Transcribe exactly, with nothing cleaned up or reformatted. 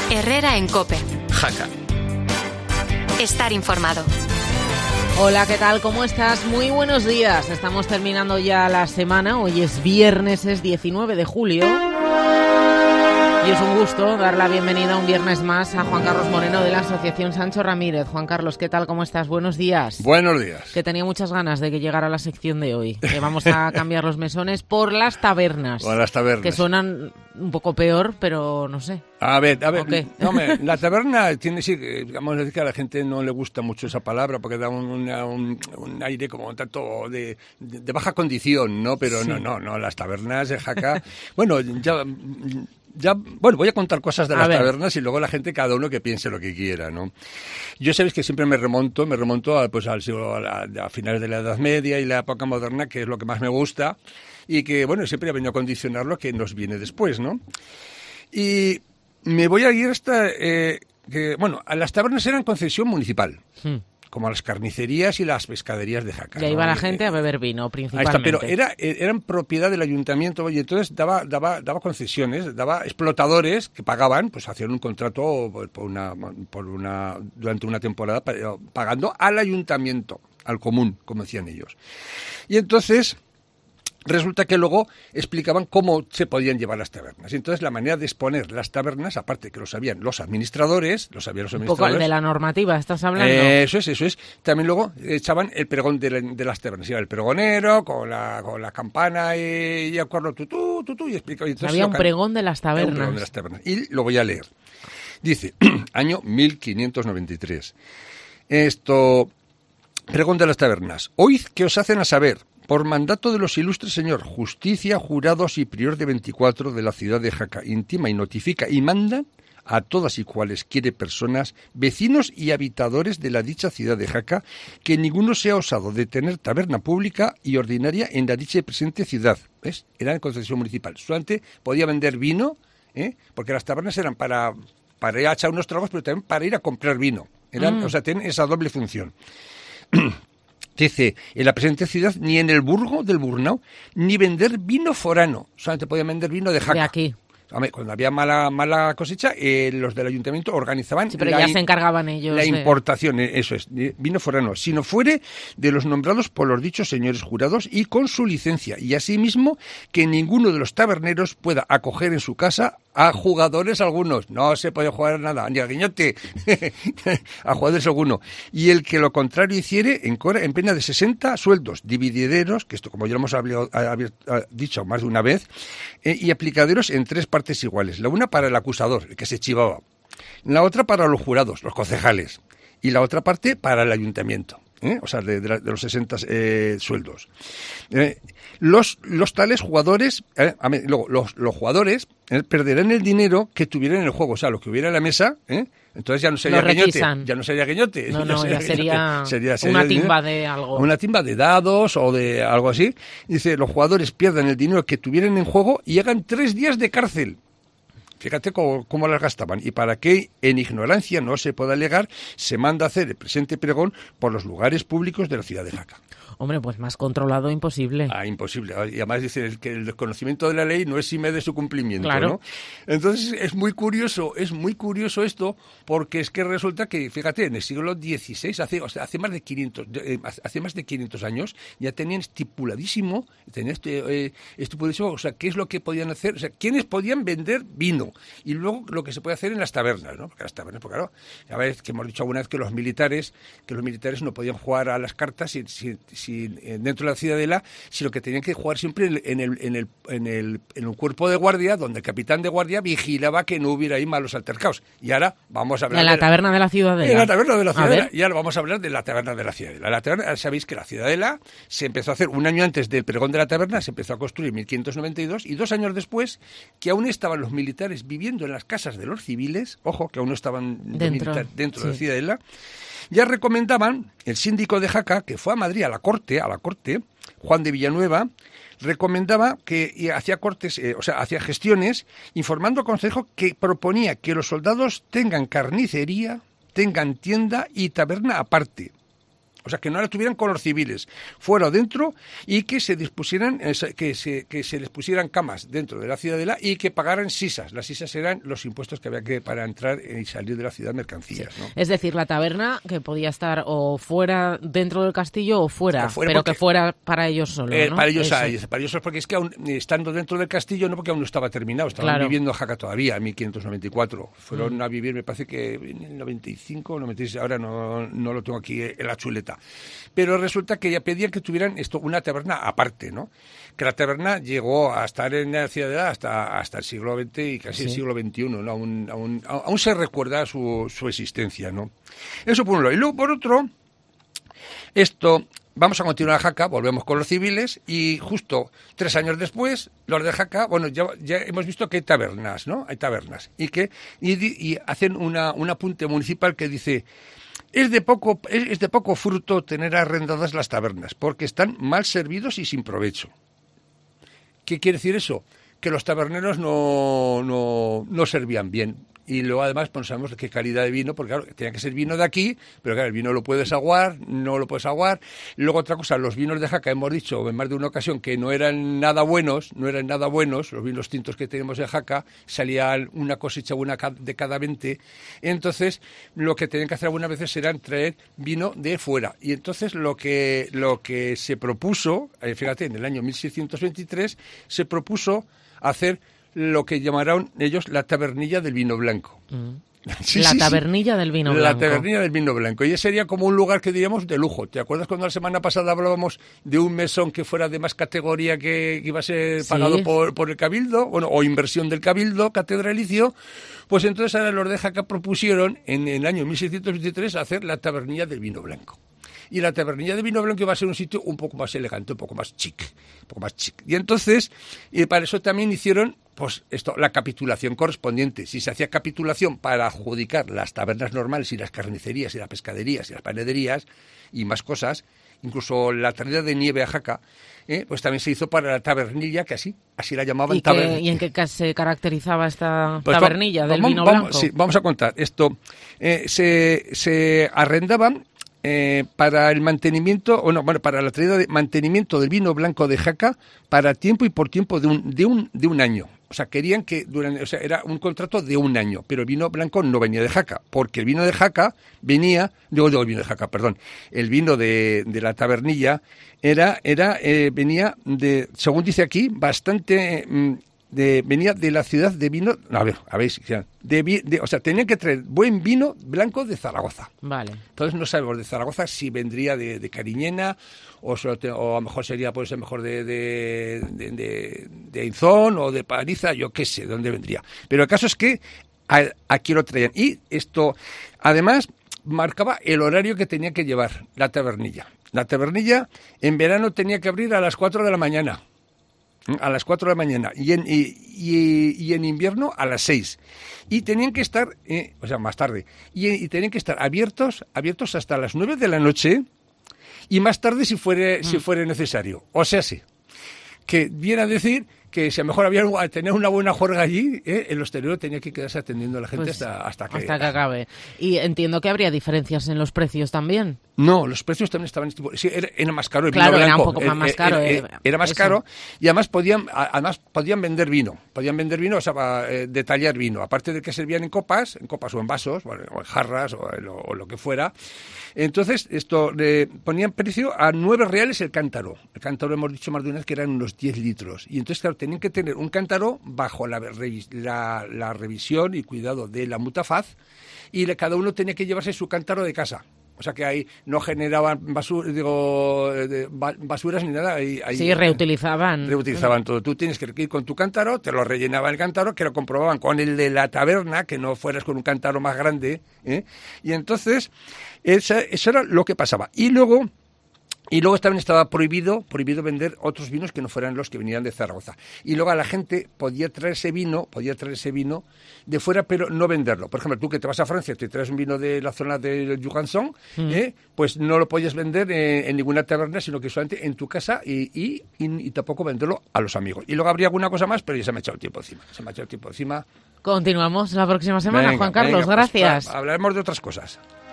Herrera en COPE. Jaca. Estar informado. Hola, ¿qué tal? ¿Cómo estás? Muy buenos días. Estamos terminando ya la semana. Hoy es viernes, es diecinueve de julio. Y es un gusto dar la bienvenida un viernes más a Juan Carlos Moreno de la Asociación Sancho Ramírez. Juan Carlos, ¿qué tal? ¿Cómo estás? Buenos días. Buenos días. Que tenía muchas ganas de que llegara la sección de hoy. Que vamos a cambiar los mesones por las tabernas. Por las tabernas. Que suenan un poco peor, pero no sé. A ver, a ver, Okay. no, hombre, la taberna tiene, sí, digamos, decir que a la gente no le gusta mucho esa palabra porque da un, una, un, un aire como tanto de, de, de baja condición, ¿no? Pero sí. no, no, no, las tabernas de Jaca, bueno, ya... Ya, bueno, voy a contar cosas de las tabernas y luego la gente, cada uno que piense lo que quiera, ¿no? Yo sabéis que siempre me remonto, me remonto a, pues, al siglo, a, la, a finales de la Edad Media y la época moderna, que es lo que más me gusta y que, bueno, siempre ha venido a condicionar lo que nos viene después, ¿no? Y me voy a ir hasta, eh, que, bueno, las tabernas eran concesión municipal. Hmm. Como las carnicerías y las pescaderías de Jaca. Y ahí ¿no? va la gente a beber vino, principalmente. Ahí está, pero era, eran propiedad del ayuntamiento y entonces daba, daba, daba concesiones, daba explotadores que pagaban, pues hacían un contrato por una, por una, durante una temporada pagando al ayuntamiento, al común, como decían ellos. Y entonces... Resulta que luego explicaban cómo se podían llevar las tabernas. Y entonces la manera de exponer las tabernas, aparte que lo sabían los administradores, lo sabían los administradores. Un poco de la normativa, ¿estás hablando? Eh, eso es, eso es. También luego echaban el pregón de, la, de las tabernas. Iba el pregonero con la, con la campana y, y el cuerno tutú, tutú, y explicaba. Y había un pregón de las tabernas. Un pregón de las tabernas. Y lo voy a leer. Dice, año mil quinientos noventa y tres. Esto, pregón de las tabernas. Oíd que os hacen a saber, por mandato de los ilustres señor, justicia, jurados y prior de veinticuatro de la ciudad de Jaca, intima y notifica y manda a todas y cualesquiera personas, vecinos y habitadores de la dicha ciudad de Jaca, que ninguno sea osado de tener taberna pública y ordinaria en la dicha y presente ciudad. ¿Ves? Era en concesión municipal. Solamente podía vender vino, ¿eh? Porque las tabernas eran para, para ir a echar unos tragos, pero también para ir a comprar vino. Eran, mm. O sea, tienen esa doble función. Dice, en la presente ciudad, ni en el burgo del Burnau, ni vender vino forano. Solamente podían vender vino de Jaca. De aquí. Cuando había mala mala cosecha, eh, los del ayuntamiento organizaban... Sí, pero la ya in, se encargaban ellos. La de... importación, eso es, vino forano, si no fuere de los nombrados por los dichos señores jurados y con su licencia. Y asimismo, que ninguno de los taberneros pueda acoger en su casa a jugadores algunos. No se puede jugar nada, ni a guiñote, a jugadores algunos. Y el que lo contrario hiciere, en, en pena de sesenta sueldos dividideros, que esto como ya lo hemos hablado, dicho más de una vez, eh, y aplicaderos en tres partes iguales. La una para el acusador, el que se chivaba. La otra para los jurados, los concejales. Y la otra parte para el ayuntamiento. ¿Eh? O sea, de, de, de los sesenta eh, sueldos. Eh, los, los tales jugadores, eh, a ver, luego, los, los jugadores eh, perderán el dinero que tuvieran en el juego, o sea, lo que hubiera en la mesa, ¿eh? Entonces ya no sería guiñote, ya no sería guiñote. No, no, ya, ya sería, sería, sería una timba de algo. Una timba de dados o de algo así. Dice, los jugadores pierdan el dinero que tuvieran en juego y hagan tres días de cárcel. Fíjate cómo, cómo las gastaban. Y para que en ignorancia no se pueda alegar, se manda hacer el presente pregón por los lugares públicos de la ciudad de Jaca. Hombre, pues más controlado imposible. Ah, imposible. Y además dice que el desconocimiento de la ley no exime de su cumplimiento, claro. ¿no? Entonces es muy curioso, es muy curioso esto, porque es que resulta que, fíjate, en el siglo dieciséis, hace, o sea, hace más de quinientos, eh, hace más de quinientos años, ya tenían estipuladísimo, tenían este, eh, estipuladísimo, o sea, qué es lo que podían hacer, o sea, quiénes podían vender vino, y luego lo que se puede hacer en las tabernas, ¿no? Porque las tabernas, porque claro, ya ves que hemos dicho alguna vez que los militares, que los militares no podían jugar a las cartas si, si, si dentro de la ciudadela, sino que tenían que jugar siempre en el, en el, en el, en el cuerpo de guardia, donde el capitán de guardia vigilaba que no hubiera ahí malos altercados. Y ahora vamos a hablar... En la de taberna de la ciudadela. En la taberna de la ciudadela. Y ahora vamos a hablar de la taberna de la ciudadela. La taberna, sabéis que la ciudadela se empezó a hacer un año antes del pregón de la taberna, se empezó a construir en mil quinientos noventa y dos, y dos años después, que aún estaban los militares viviendo en las casas de los civiles, ojo, que aún no estaban dentro, militar, dentro sí. de la ciudadela, ya recomendaban, el síndico de Jaca, que fue a Madrid a la corte, a la corte, Juan de Villanueva, recomendaba que y hacía cortes, eh, o sea, hacía gestiones, informando al Consejo que proponía que los soldados tengan carnicería, tengan tienda y taberna aparte. O sea, que no la tuvieran con los civiles, fuera o dentro, y que se dispusieran, que se, que se les pusieran camas dentro de la ciudadela y que pagaran sisas. Las sisas eran los impuestos que había que para entrar y salir de la ciudad mercancías, ¿no? Es decir, la taberna que podía estar o fuera dentro del castillo o fuera, o fuera pero porque, que fuera para ellos solos, eh, ¿no? Para ellos, hay, para ellos porque es que aún estando dentro del castillo, no porque aún no estaba terminado, estaban claro. viviendo en Jaca todavía, en mil quinientos noventa y cuatro. Fueron mm. a vivir, me parece que en el noventa y cinco o noventa y seis, ahora no, no lo tengo aquí en la chuleta. Pero resulta que ya pedían que tuvieran esto una taberna aparte, ¿no? Que la taberna llegó a estar en la ciudad hasta, hasta el siglo veinte y casi sí. el siglo veintiuno, ¿no? Aún, aún, aún se recuerda su, su existencia, ¿no? Eso por un lado. Y luego, por otro, esto, vamos a continuar a Jaca, volvemos con los civiles, y justo tres años después, los de Jaca, bueno, ya, ya hemos visto que hay tabernas, ¿no? Hay tabernas. Y que y, y hacen una, un apunte municipal que dice... Es de, poco, es de poco fruto tener arrendadas las tabernas, porque están mal servidos y sin provecho. ¿Qué quiere decir eso? Que los taberneros no, no, no servían bien. Y luego además pensamos qué calidad de vino, porque claro, tenía que ser vino de aquí, pero claro, el vino lo puedes aguar, no lo puedes aguar. Luego otra cosa, los vinos de Jaca, hemos dicho en más de una ocasión que no eran nada buenos, no eran nada buenos, los vinos tintos que tenemos en Jaca, salían una cosecha una de cada veinte. Entonces, lo que tenían que hacer algunas veces era traer vino de fuera. Y entonces lo que, lo que se propuso, fíjate, en el año mil seiscientos veintitrés, se propuso hacer lo que llamaron ellos la tabernilla del vino blanco. Mm. Sí, la sí, tabernilla sí. del vino blanco. La tabernilla del vino blanco. Y sería como un lugar que diríamos de lujo. ¿Te acuerdas cuando la semana pasada hablábamos de un mesón que fuera de más categoría que, que iba a ser sí. pagado por, por el Cabildo, bueno, o inversión del Cabildo catedralicio? Pues entonces ahora los de Jaca propusieron en el año mil seiscientos veintitrés hacer la tabernilla del vino blanco. Y la tabernilla de vino blanco iba a ser un sitio un poco más elegante, un poco más chic, un poco más chic. Y entonces, y para eso también hicieron, pues esto, la capitulación correspondiente. Si se hacía capitulación para adjudicar las tabernas normales y las carnicerías y las pescaderías y las panaderías y más cosas, incluso la traída de nieve a Jaca, eh, pues también se hizo para la tabernilla, que así, así la llamaban. ¿Y, taber... que, ¿Y en qué se caracterizaba esta pues tabernilla va, del vamos, vino vamos, blanco? Sí, vamos a contar. Esto eh, se, se arrendaban Eh, para el mantenimiento, o no, bueno, para la traída de mantenimiento del vino blanco de Jaca para tiempo y por tiempo de un, de un, de un año. O sea, querían que durante, o sea, era un contrato de un año, pero el vino blanco no venía de Jaca, porque el vino de Jaca venía, digo, digo el vino de Jaca, perdón, el vino de, de la tabernilla era, era, eh, venía de, según dice aquí, bastante, mm, de, venía de la ciudad de vino, a ver, a ver, de, de, o sea, tenían que traer buen vino blanco de Zaragoza. Vale. Entonces no sabemos de Zaragoza si vendría de, de Cariñena o, so, o a lo mejor sería, puede ser mejor de, de, de, de, de Inzón o de Paniza, yo qué sé, de dónde vendría. Pero el caso es que a, aquí lo traían. Y esto, además, marcaba el horario que tenía que llevar la tabernilla. La tabernilla en verano tenía que abrir a las cuatro de la mañana. A las cuatro de la mañana y en, y, y, y en invierno a las seis. Y tenían que estar, eh, o sea, más tarde, y, y tenían que estar abiertos abiertos hasta las nueve de la noche y más tarde si fuere, mm. si fuere necesario. O sea, sí, que viene a decir que si a lo mejor había tener una buena juerga allí, ¿eh? El hostelero tenía que quedarse atendiendo a la gente pues hasta, hasta que... Hasta que acabe. Y entiendo que habría diferencias en los precios también. No, los precios también estaban... Sí, era, era más caro el claro, vino blanco. Era un poco más, más caro. Era, era, era más eso. caro y además podían además podían vender vino. Podían vender vino, o sea, eh, detallar vino. Aparte de que servían en copas, en copas o en vasos, bueno, o en jarras o, o, o lo que fuera. Entonces, esto le ponían precio a nueve reales el cántaro. El cántaro hemos dicho más de una vez que eran unos diez litros. Y entonces, claro, tenían que tener un cántaro bajo la, la, la revisión y cuidado de la mutafaz y le, cada uno tenía que llevarse su cántaro de casa. O sea que ahí no generaban basura, digo, basuras ni nada. Ahí, ahí, sí, reutilizaban. Reutilizaban todo. Tú tienes que ir con tu cántaro, te lo rellenaba el cántaro, que lo comprobaban con el de la taberna, que no fueras con un cántaro más grande. ¿eh? Y entonces, esa, eso era lo que pasaba. Y luego... Y luego también estaba prohibido prohibido vender otros vinos que no fueran los que venían de Zaragoza. Y luego a la gente podía traer ese vino, podía traer ese vino de fuera, pero no venderlo. Por ejemplo, tú que te vas a Francia, te traes un vino de la zona del Jurançon, mm. ¿eh? Pues no lo podías vender en, en ninguna taberna, sino que solamente en tu casa y, y, y, y tampoco venderlo a los amigos. Y luego habría alguna cosa más, pero ya se me ha echado el tiempo encima. Se me ha echado el tiempo encima. Continuamos la próxima semana, venga, Juan Carlos, venga, gracias. Pues, hablaremos de otras cosas.